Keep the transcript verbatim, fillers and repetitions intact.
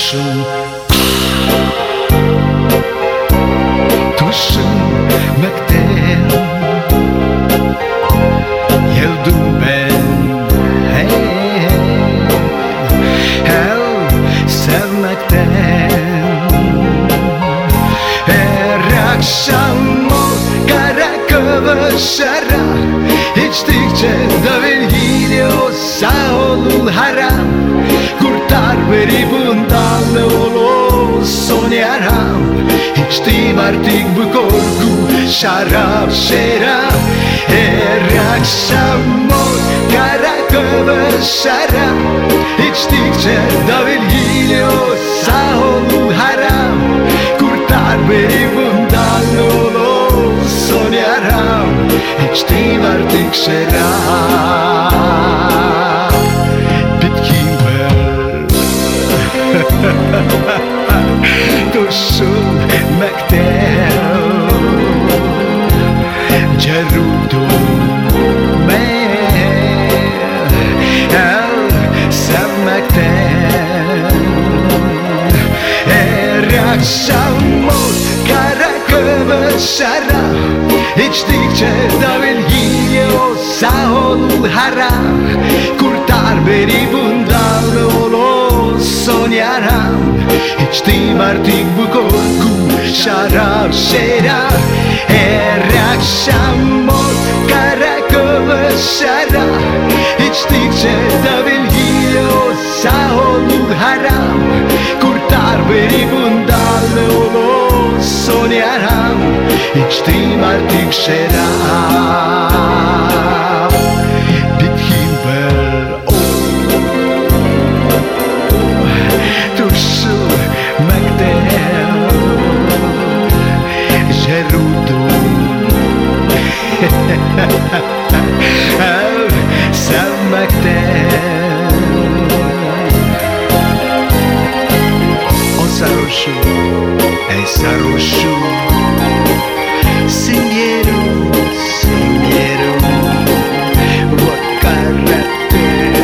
Düşün, düşünmekten yıldım ben. Hey, hey, sevmekten. Her akşam o kara kavuşara içtikçe dövül gidiyor, sağ ol haram. Kurtar beni bundan, ne olur son yaram. İçtim artık bu korku, şarap şarap. Her akşam o kara kavuşara içtikçe dövül gidiyor, sağ ol haram. Kurtar beni bundan, ne olur son yaram. İçtim artık şarap. Düşünmekten yoruldum ben. Sevmekten. Her akşam o kara kavuşara içtikçe dövül gidiyor, sağ ol haram. Kurtar beni bundan, ne olur son yaram. İçtim artık bu korku, şarap şarap. Her akşam o kara kavuşara içtikçe dövül gidiyor, sağ ol haram. Kurtar beni bundan, ne olur son yaram. İçtim artık şarap. Bitkin ben, oh, düşünmekten yoruldum. Sevmekten. O sarhoşum, ey sarhoşum. Singieron, singieron bu carretera.